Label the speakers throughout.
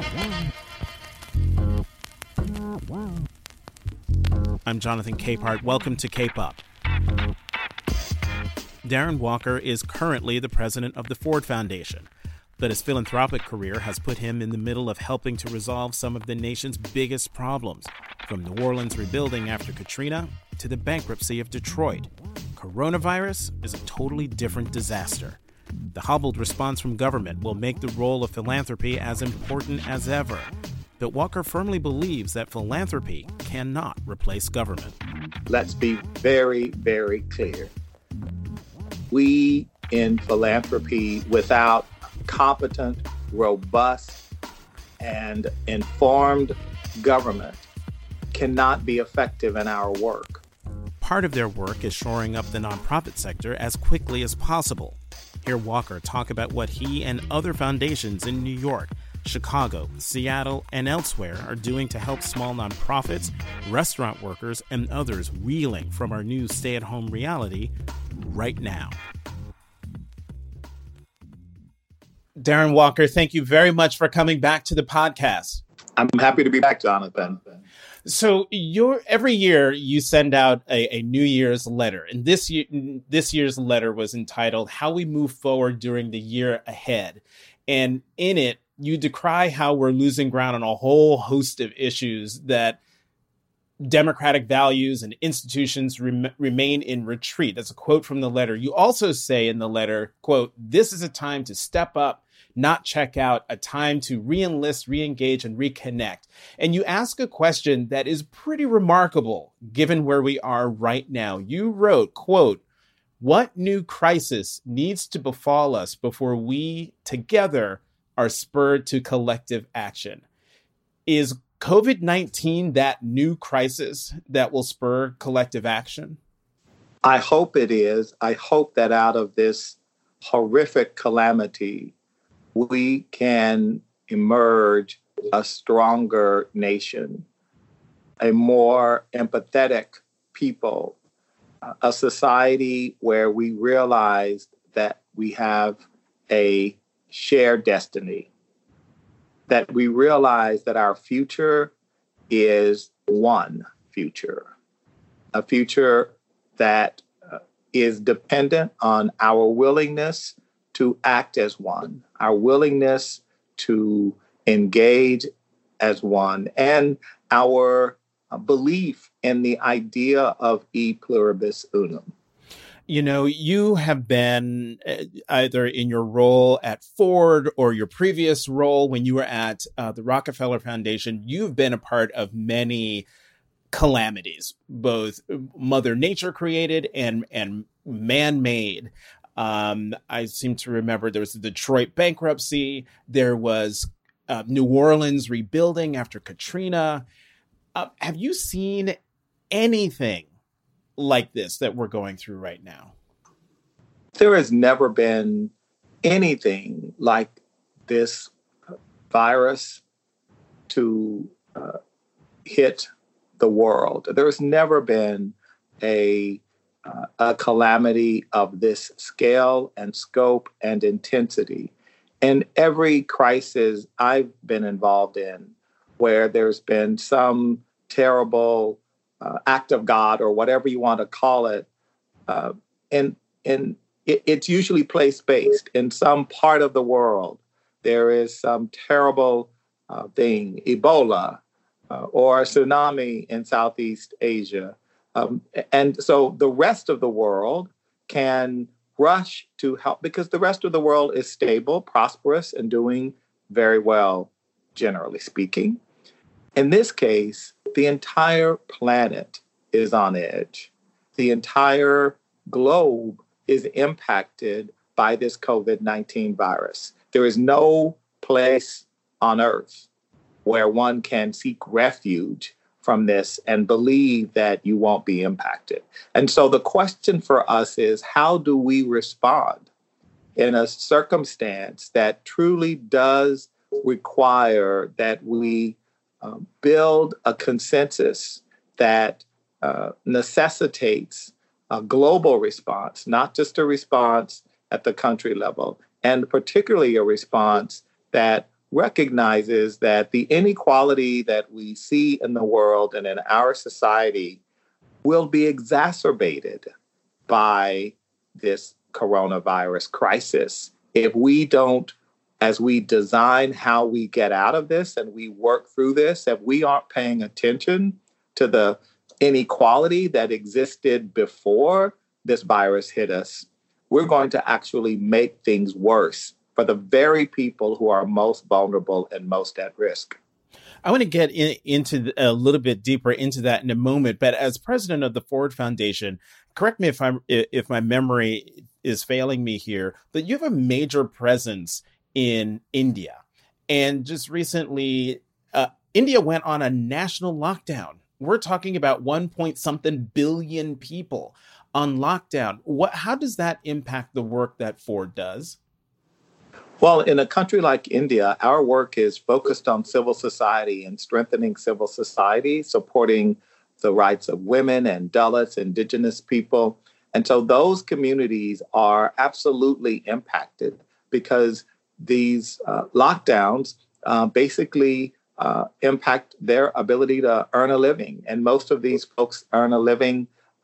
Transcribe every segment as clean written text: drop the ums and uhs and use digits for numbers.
Speaker 1: I'm Jonathan Capehart. Welcome to Cape Up. Darren Walker is currently the president of the Ford Foundation, but his philanthropic career has put him in the middle of helping to resolve some of the nation's biggest problems, from New Orleans rebuilding after Katrina to the bankruptcy of Detroit. Coronavirus is a totally different disaster. The hobbled response from government will make the role of philanthropy as important as ever. But Walker firmly believes that philanthropy cannot replace government.
Speaker 2: Let's be very, very clear. We in philanthropy, without competent, robust, and informed government, cannot be effective in our work.
Speaker 1: Part of their work is shoring up the nonprofit sector as quickly as possible. Hear Walker talk about what he and other foundations in New York, Chicago, Seattle, and elsewhere are doing to help small nonprofits, restaurant workers, and others reeling from our new stay-at-home reality right now. Darren Walker, thank you very much for coming back to the podcast.
Speaker 2: I'm happy to be back, Jonathan.
Speaker 1: So every year you send out a New Year's letter, and this year's letter was entitled "How We Move Forward During the Year Ahead," and in it you decry how we're losing ground on a whole host of issues, that democratic values and institutions remain in retreat. That's a quote from the letter. You also say in the letter, quote, "This is a time to step up, not check out, a time to re-enlist, re-engage, and reconnect." And you ask a question that is pretty remarkable given where we are right now. You wrote, quote, "What new crisis needs to befall us before we together are spurred to collective action?" Is COVID-19 that new crisis that will spur collective action?
Speaker 2: I hope it is. I hope that out of this horrific calamity, we can emerge a stronger nation, a more empathetic people, a society where we realize that we have a shared destiny, that we realize that our future is one future, a future that is dependent on our willingness to act as one, our willingness to engage as one, and our belief in the idea of e pluribus unum.
Speaker 1: You know, you have been either in your role at Ford or your previous role when you were at the Rockefeller Foundation, you've been a part of many calamities, both Mother Nature created and man-made. I seem to remember there was the Detroit bankruptcy. There was New Orleans rebuilding after Katrina. Have you seen anything like this that we're going through right now?
Speaker 2: There has never been anything like this virus to hit the world. There's never been a calamity of this scale and scope and intensity. In every crisis I've been involved in, where there's been some terrible act of God or whatever you want to call it, and it's usually place-based. In some part of the world, there is some terrible thing, Ebola or a tsunami in Southeast Asia. And so the rest of the world can rush to help because the rest of the world is stable, prosperous, and doing very well, generally speaking. In this case, the entire planet is on edge. The entire globe is impacted by this COVID-19 virus. There is no place on earth where one can seek refuge from this and believe that you won't be impacted. And so the question for us is, how do we respond in a circumstance that truly does require that we build a consensus that necessitates a global response, not just a response at the country level, and particularly a response that recognizes that the inequality that we see in the world and in our society will be exacerbated by this coronavirus crisis if we don't, as we design how we get out of this and we work through this, if we aren't paying attention to the inequality that existed before this virus hit us, we're going to actually make things worse for the very people who are most vulnerable and most at risk.
Speaker 1: I want to get into a little bit deeper into that in a moment. But as president of the Ford Foundation, correct me if my memory is failing me here, but you have a major presence in India. And just recently, India went on a national lockdown. We're talking about 1 billion people on lockdown. How does that impact the work that Ford does?
Speaker 2: Well, in a country like India, our work is focused on civil society and strengthening civil society, supporting the rights of women and Dalits, indigenous people. And so those communities are absolutely impacted because these lockdowns basically impact their ability to earn a living. And most of these folks earn a living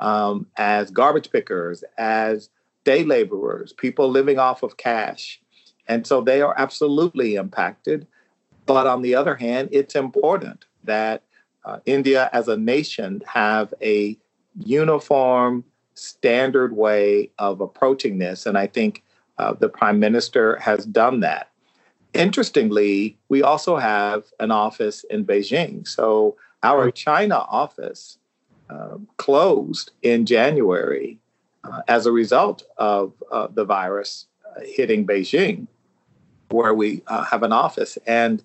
Speaker 2: as garbage pickers, as day laborers, people living off of cash. And so they are absolutely impacted. But on the other hand, it's important that India as a nation have a uniform, standard way of approaching this. And I think the Prime Minister has done that. Interestingly, we also have an office in Beijing. So our China office closed in January as a result of the virus hitting Beijing, where we have an office. And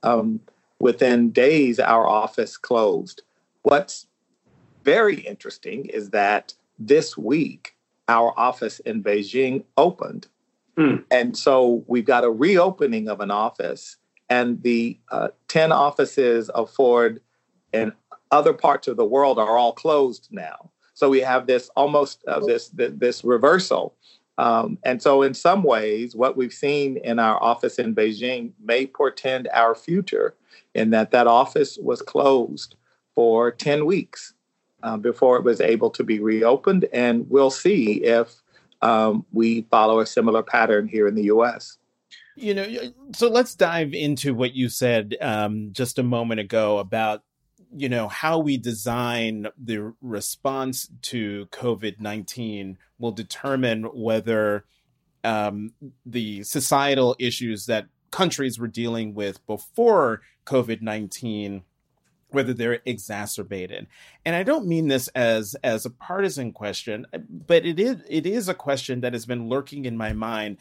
Speaker 2: within days, our office closed. What's very interesting is that this week, our office in Beijing opened. And so we've got a reopening of an office, and the 10 offices of Ford in other parts of the world are all closed now. So we have this almost this reversal. And so in some ways, what we've seen in our office in Beijing may portend our future, in that office was closed for 10 weeks before it was able to be reopened. And we'll see if we follow a similar pattern here in the U.S.
Speaker 1: So let's dive into what you said just a moment ago about, how we design the response to COVID-19 will determine whether the societal issues that countries were dealing with before COVID-19, whether they're exacerbated. And I don't mean this as a partisan question, but it is a question that has been lurking in my mind.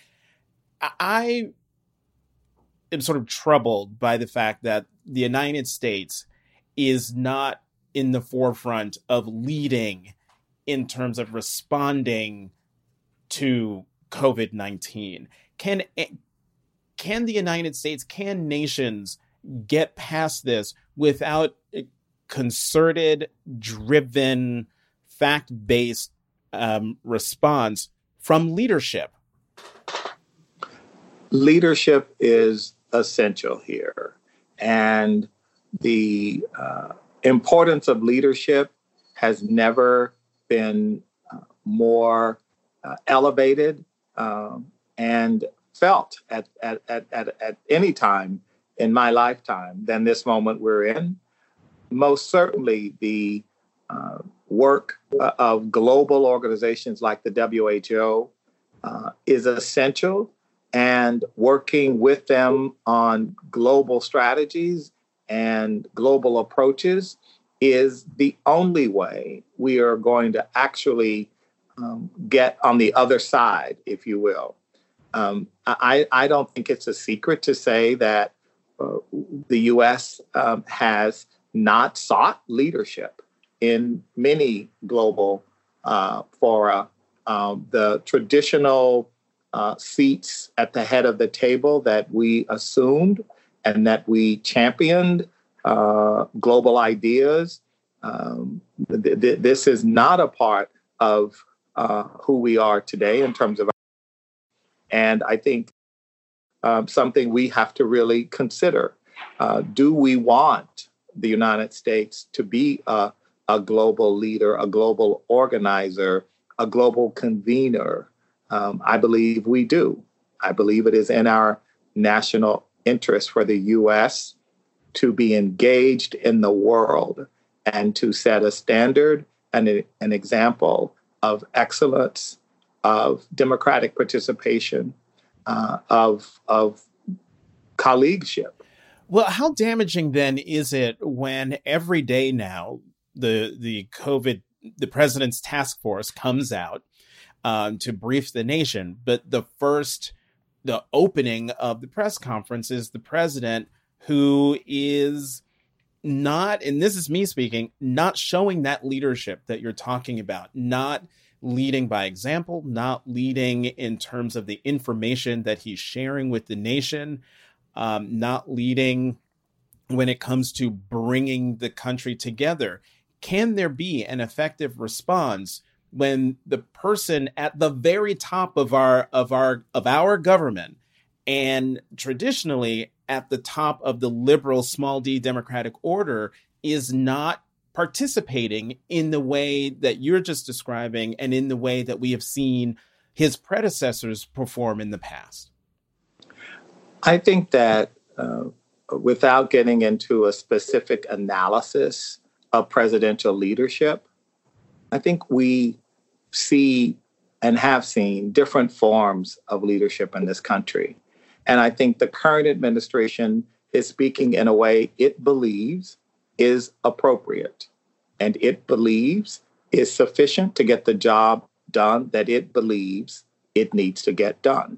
Speaker 1: I am sort of troubled by the fact that the United States is not in the forefront of leading in terms of responding to COVID-19. Can the United States, can nations get past this without concerted, driven, fact-based response from leadership?
Speaker 2: Leadership is essential here. And the importance of leadership has never been more elevated and felt at any time in my lifetime than this moment we're in. Most certainly, the work of global organizations like the WHO is essential, and working with them on global strategies and global approaches is the only way we are going to actually get on the other side, if you will. I don't think it's a secret to say that the U.S. has not sought leadership in many global fora. The traditional seats at the head of the table that we assumed and that we championed, global ideas. This is not a part of who we are today in terms of. And I think something we have to really consider. Do we want the United States to be a global leader, a global organizer, a global convener? I believe we do. I believe it is in our national interest for the U.S. to be engaged in the world and to set a standard and an example of excellence, of democratic participation, of colleagueship.
Speaker 1: Well, how damaging then is it when every day now the president's task force comes out to brief the nation, but the opening of the press conference is the president who is not, and this is me speaking, not showing that leadership that you're talking about, not leading by example, not leading in terms of the information that he's sharing with the nation, not leading when it comes to bringing the country together. Can there be an effective response when the person at the very top of our government, and traditionally at the top of the liberal small d democratic order, is not participating in the way that you're just describing and in the way that we have seen his predecessors perform in the past?
Speaker 2: I think that without getting into a specific analysis of presidential leadership, I think we see and have seen different forms of leadership in this country. And I think the current administration is speaking in a way it believes is appropriate and it believes is sufficient to get the job done that it believes it needs to get done.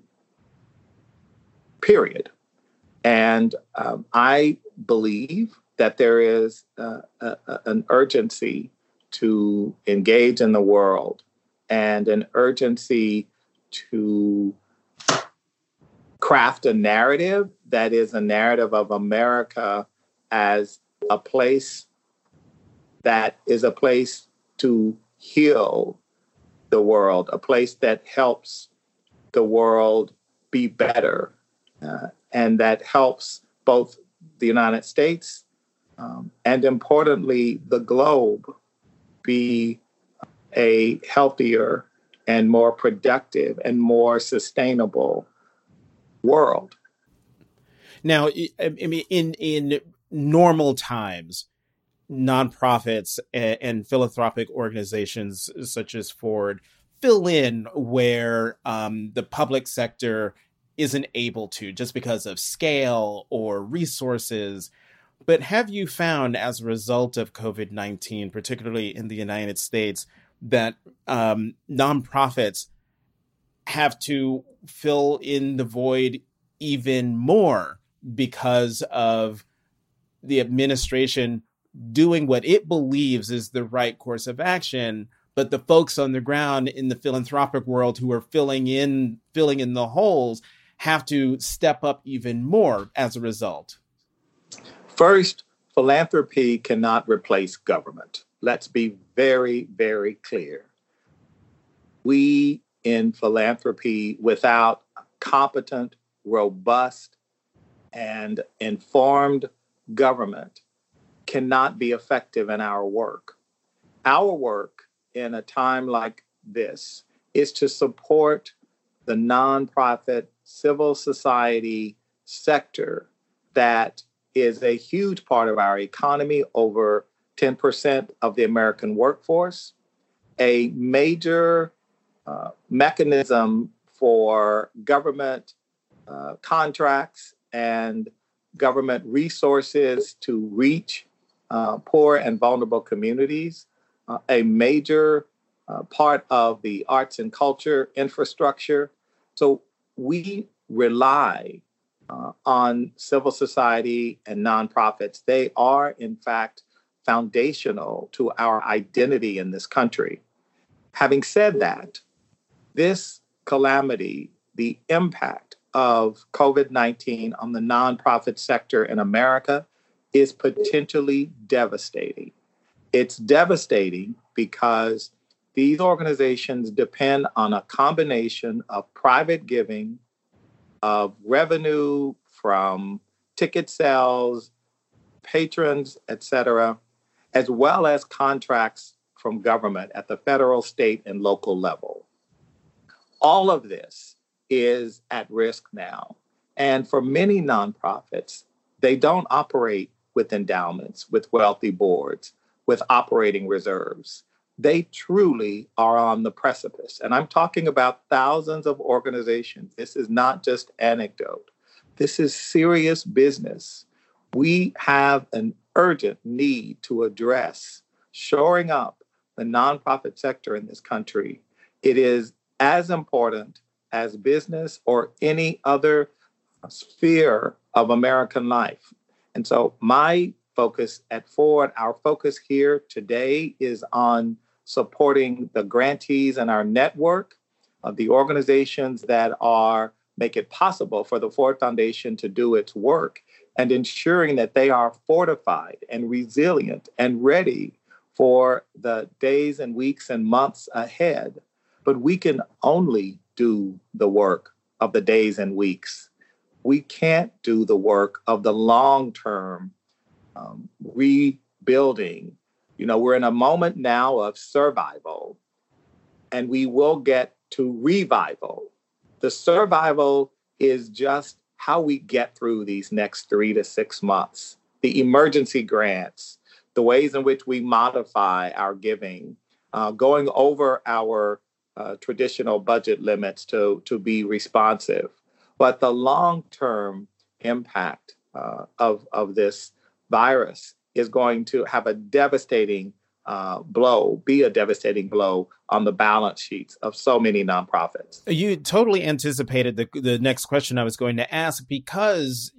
Speaker 2: Period. And I believe that there is an urgency to engage in the world and an urgency to craft a narrative that is a narrative of America as a place that is a place to heal the world, a place that helps the world be better, and that helps both the United States and, importantly, the globe be a healthier and more productive and more sustainable world.
Speaker 1: Now, I mean, in normal times, nonprofits and philanthropic organizations such as Ford fill in where the public sector isn't able to, just because of scale or resources. But have you found, as a result of COVID-19, particularly in the United States, that nonprofits have to fill in the void even more because of the administration doing what it believes is the right course of action, but the folks on the ground in the philanthropic world who are filling in the holes have to step up even more as a result?
Speaker 2: First, philanthropy cannot replace government. Let's be very, very clear. We in philanthropy, without competent, robust, and informed government, cannot be effective in our work. Our work in a time like this is to support the nonprofit civil society sector that is a huge part of our economy, over 10% of the American workforce, a major mechanism for government contracts and government resources to reach poor and vulnerable communities, a major part of the arts and culture infrastructure. So we rely on civil society and nonprofits. They are, in fact, foundational to our identity in this country. Having said that, this calamity, the impact of COVID-19 on the nonprofit sector in America, is potentially devastating. It's devastating because these organizations depend on a combination of private giving of revenue from ticket sales, patrons, etc., as well as contracts from government at the federal, state, and local level. All of this is at risk now. And for many nonprofits, they don't operate with endowments, with wealthy boards, with operating reserves. They truly are on the precipice. And I'm talking about thousands of organizations. This is not just anecdote. This is serious business. We have an urgent need to address shoring up the nonprofit sector in this country. It is as important as business or any other sphere of American life. And so my focus at Forward, our focus here today is on supporting the grantees in our network of the organizations that make it possible for the Ford Foundation to do its work, and ensuring that they are fortified and resilient and ready for the days and weeks and months ahead. But we can only do the work of the days and weeks. We can't do the work of the long-term rebuilding. We're in a moment now of survival, and we will get to revival. The survival is just how we get through these next 3 to 6 months. The emergency grants, the ways in which we modify our giving, going over our traditional budget limits to be responsive. But the long-term impact of this virus is going to have a devastating be a devastating blow on the balance sheets of so many nonprofits.
Speaker 1: You totally anticipated the next question I was going to ask, because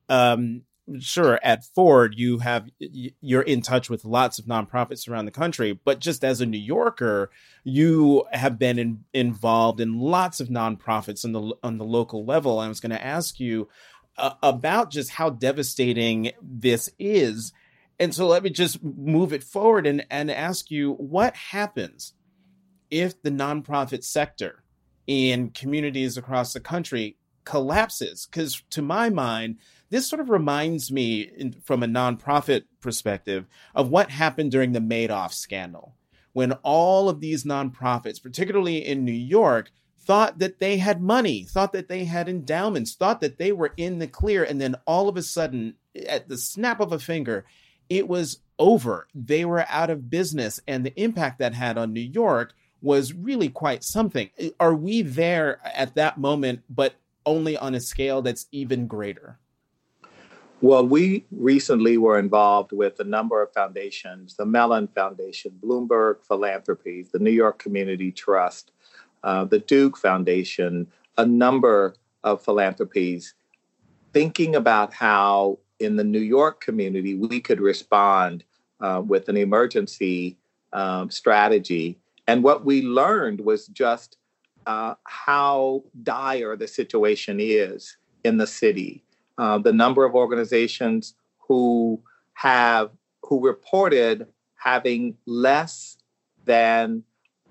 Speaker 1: sure, at Ford, you're in touch with lots of nonprofits around the country, but just as a New Yorker, you have been involved in lots of nonprofits on the local level. I was going to ask you about just how devastating this is. And so let me just move it forward and ask you, what happens if the nonprofit sector in communities across the country collapses? Because to my mind, this sort of reminds me, from a nonprofit perspective, of what happened during the Madoff scandal, when all of these nonprofits, particularly in New York, thought that they had money, thought that they had endowments, thought that they were in the clear. And then all of a sudden, at the snap of a finger, it was over. They were out of business. And the impact that had on New York was really quite something. Are we there at that moment, but only on a scale that's even greater?
Speaker 2: Well, we recently were involved with a number of foundations, the Mellon Foundation, Bloomberg Philanthropies, the New York Community Trust, the Duke Foundation, a number of philanthropies, thinking about how in the New York community we could respond with an emergency strategy. And what we learned was just how dire the situation is in the city. The number of organizations who reported having less than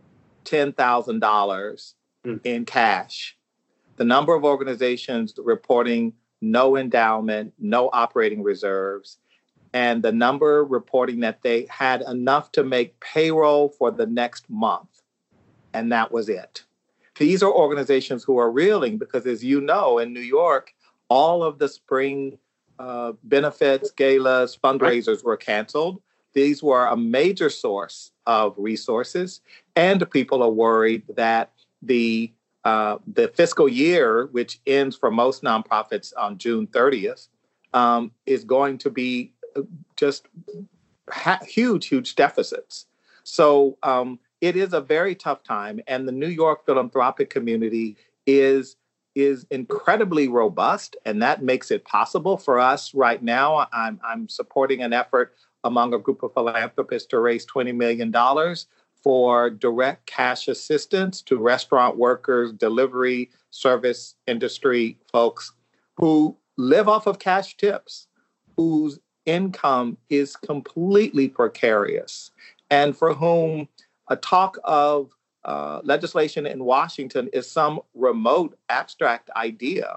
Speaker 2: $10,000 in cash. The number of organizations reporting no endowment, no operating reserves, and the number reporting that they had enough to make payroll for the next month. And that was it. These are organizations who are reeling because, as you know, in New York, all of the spring benefits, galas, fundraisers were canceled. These were a major source of resources, and people are worried that the fiscal year, which ends for most nonprofits on June 30th, is going to be just huge deficits. So it is a very tough time, and the New York philanthropic community is incredibly robust, and that makes it possible for us right now. I'm supporting an effort among a group of philanthropists to raise $20 million for direct cash assistance to restaurant workers, delivery service industry folks who live off of cash tips, whose income is completely precarious, and for whom a talk of legislation in Washington is some remote abstract idea.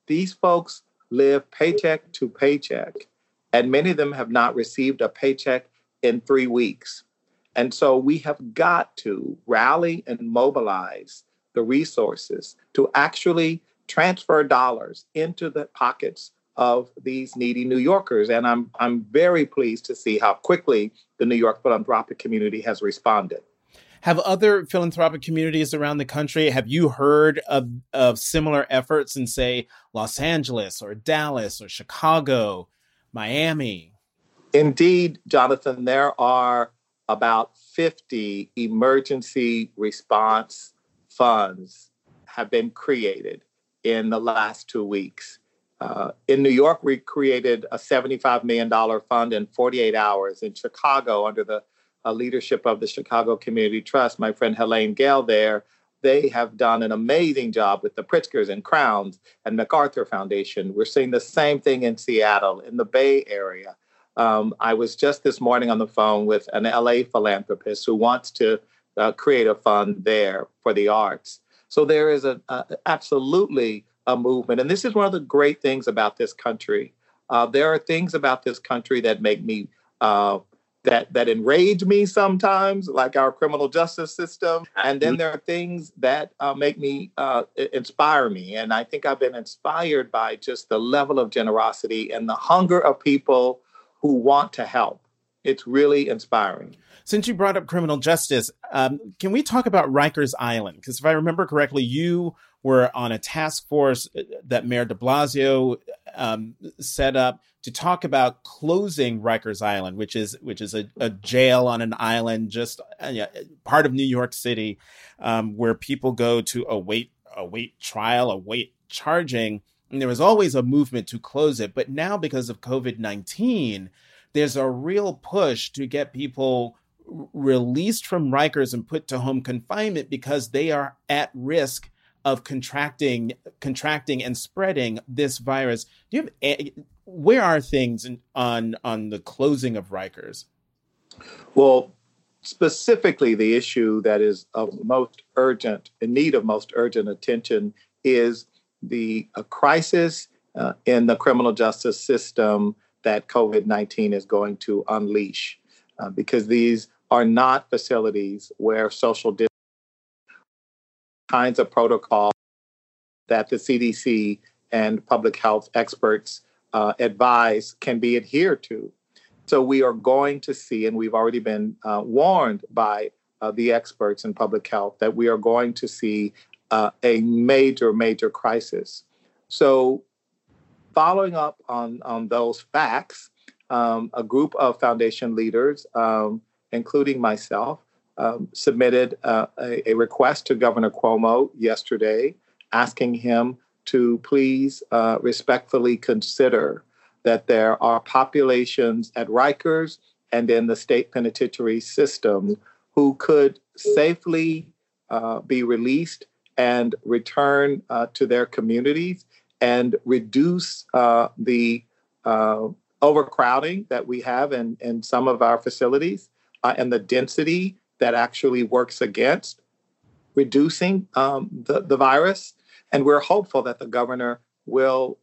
Speaker 2: these folks live paycheck to paycheck, and many of them have not received a paycheck in 3 weeks. And so we have got to rally and mobilize the resources to actually transfer dollars into the pockets of these needy New Yorkers. And I'm very pleased to see how quickly the New York philanthropic community has responded.
Speaker 1: Have other philanthropic communities around the country, have you heard of similar efforts in, say, Los Angeles or Dallas or Chicago, Miami?
Speaker 2: Indeed, Jonathan, there are about 50 emergency response funds have been created in the last 2 weeks. In New York, we created a $75 million fund in 48 hours. In Chicago, under the leadership of the Chicago Community Trust, my friend Helene Gale there, they have done an amazing job with the Pritzkers and Crowns and MacArthur Foundation. We're seeing the same thing in Seattle, in the Bay Area. I was just this morning on the phone with an LA philanthropist who wants to create a fund there for the arts. So there is absolutely a movement. And this is one of the great things about this country. There are things about this country that make me that enrage me sometimes, like our criminal justice system. And then there are things that make me inspire me. And I think I've been inspired by just the level of generosity and the hunger of people who want to help. It's really inspiring.
Speaker 1: Since you brought up criminal justice, can we talk about Rikers Island? Because if I remember correctly, you were on a task force that Mayor de Blasio set up to talk about closing Rikers Island, which is a jail on an island, just part of New York City, where people go to await trial, await charging. And there was always a movement to close it. But now, because of COVID-19, there's a real push to get people released from Rikers and put to home confinement because they are at risk of contracting and spreading this virus. Where are things on the closing of Rikers?
Speaker 2: Well, specifically, the issue that is of most urgent, in need of most urgent attention, is the crisis in the criminal justice system that COVID-19 is going to unleash, because these are not facilities where social distancing kinds of protocols that the CDC and public health experts advise can be adhered to. So we are going to see, and we've already been warned by the experts in public health, that we are going to see a major, major crisis. So following up on those facts, a group of foundation leaders, including myself, submitted a request to Governor Cuomo yesterday, asking him to please respectfully consider that there are populations at Rikers and in the state penitentiary system who could safely be released and return to their communities and reduce the overcrowding that we have in some of our facilities and the density that actually works against reducing the virus. And we're hopeful that the governor will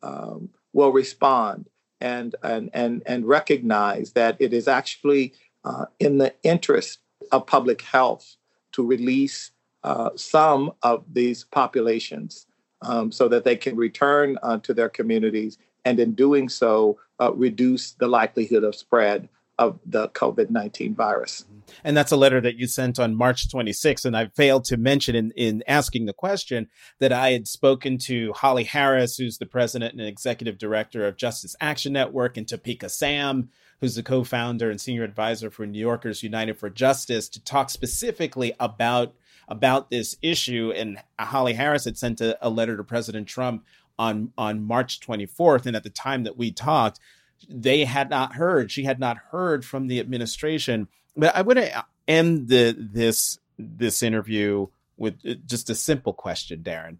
Speaker 2: respond and recognize that it is actually in the interest of public health to release some of these populations so that they can return to their communities, and in doing so, reduce the likelihood of spread of the COVID-19 virus.
Speaker 1: And that's a letter that you sent on March 26th. And I failed to mention in asking the question that I had spoken to Holly Harris, who's the president and executive director of Justice Action Network, and Topeka Sam, who's the co-founder and senior advisor for New Yorkers United for Justice, to talk specifically about this issue. And Holly Harris had sent a letter to President Trump on March 24th. And at the time that we talked, she had not heard from the administration. But I want to end this interview with just a simple question, Darren.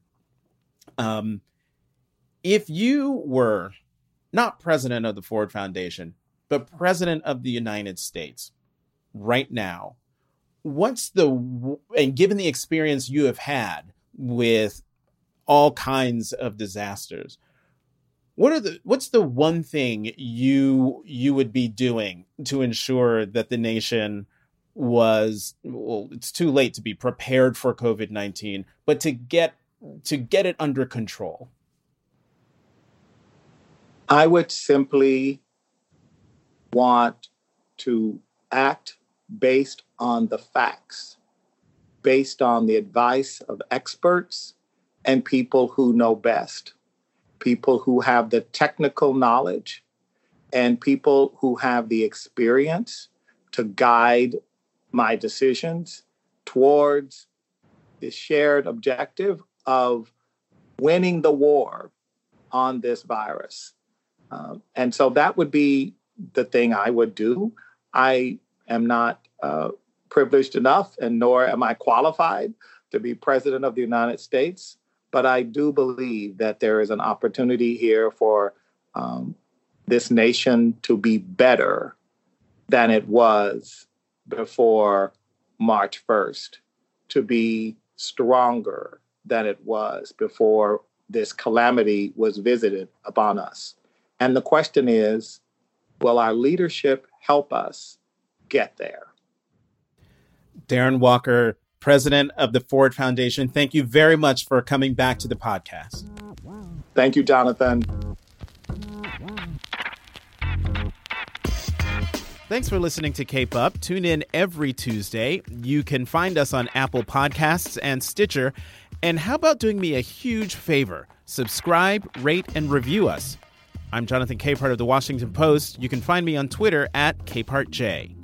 Speaker 1: If you were not president of the Ford Foundation, but president of the United States right now, and given the experience you have had with all kinds of disasters, What's the one thing you would be doing to ensure that the nation was, well, it's too late to be prepared for COVID-19, but to get it under control?
Speaker 2: I would simply want to act based on the facts, based on the advice of experts and people who know best, people who have the technical knowledge and people who have the experience to guide my decisions towards the shared objective of winning the war on this virus. And so that would be the thing I would do. I am not privileged enough, and nor am I qualified to be president of the United States. But I do believe that there is an opportunity here for this nation to be better than it was before March 1st, to be stronger than it was before this calamity was visited upon us. And the question is, will our leadership help us get there?
Speaker 1: Darren Walker, president of the Ford Foundation, thank you very much for coming back to the podcast.
Speaker 2: Thank you, Jonathan.
Speaker 1: Thanks for listening to Cape Up. Tune in every Tuesday. You can find us on Apple Podcasts and Stitcher. And how about doing me a huge favor? Subscribe, rate, and review us. I'm Jonathan Capehart of The Washington Post. You can find me on Twitter at CapehartJ.